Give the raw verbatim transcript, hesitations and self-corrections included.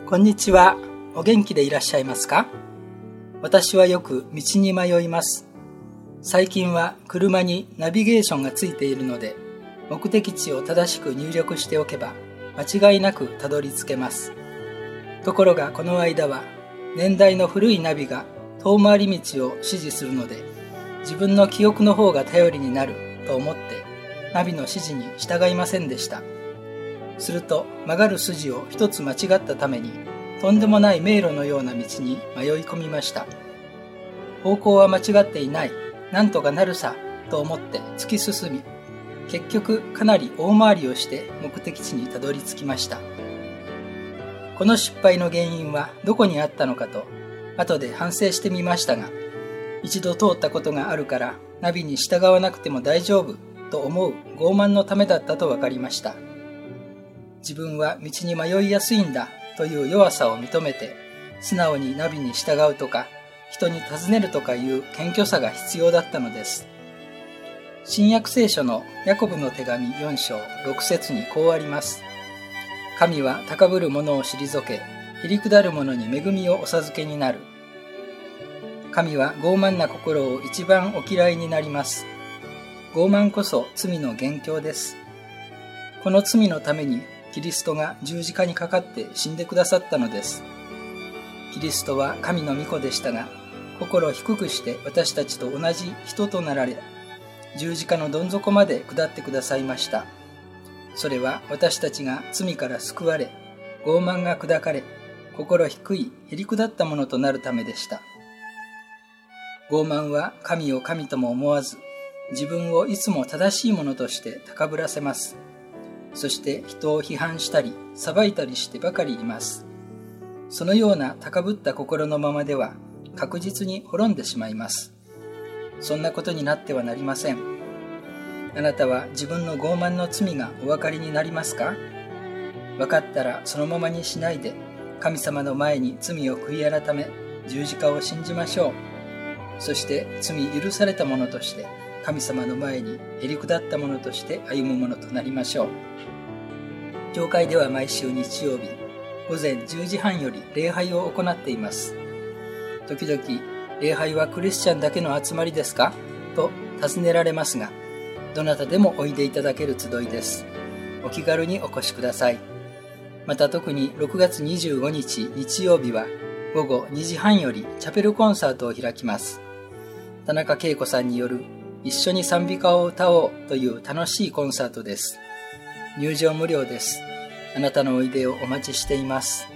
こんにちは。お元気でいらっしゃいますか？私はよく道に迷います。最近は車にナビゲーションがついているので、目的地を正しく入力しておけば間違いなくたどり着けます。ところがこの間は年代の古いナビが遠回り道を指示するので、自分の記憶の方が頼りになると思ってナビの指示に従いませんでした。すると曲がる筋を一つ間違ったために、とんでもない迷路のような道に迷い込みました。方向は間違っていない、なんとかなるさと思って突き進み、結局かなり大回りをして目的地にたどり着きました。この失敗の原因はどこにあったのかと後で反省してみましたが、一度通ったことがあるからナビに従わなくても大丈夫と思う傲慢のためだったと分かりました。自分は道に迷いやすいんだという弱さを認めて、素直にナビに従うとか人に尋ねるとかいう謙虚さが必要だったのです。新約聖書のヤコブの手紙よん章ろく節にこうあります。神は高ぶる者を退け、へりくだる者に恵みをお授けになる。神は傲慢な心を一番お嫌いになります。傲慢こそ罪の元凶です。この罪のためにキリストが十字架にかかって死んでくださったのです。キリストは神の御子でしたが、心を低くして私たちと同じ人となられ、十字架のどん底まで下ってくださいました。それは私たちが罪から救われ、傲慢が砕かれ、心低いへりくだったものとなるためでした。傲慢は神を神とも思わず、自分をいつも正しいものとして高ぶらせます。そして人を批判したり裁いたりしてばかりいます。そのような高ぶった心のままでは確実に滅んでしまいます。そんなことになってはなりません。あなたは自分の傲慢の罪がお分かりになりますか？分かったらそのままにしないで、神様の前に罪を悔い改め、十字架を信じましょう。そして罪許されたものとして神様の前にへりくだったものとして歩むものとなりましょう。教会では毎週日曜日午前じゅうじはんより礼拝を行っています。時々礼拝はクリスチャンだけの集まりですかと尋ねられますが、どなたでもおいでいただける集いです。お気軽にお越しください。また特にろくがつにじゅうごにち日曜日は午後にじはんよりチャペルコンサートを開きます。田中恵子さんによる一緒に賛美歌を歌おうという楽しいコンサートです。入場無料です。あなたのおいでをお待ちしています。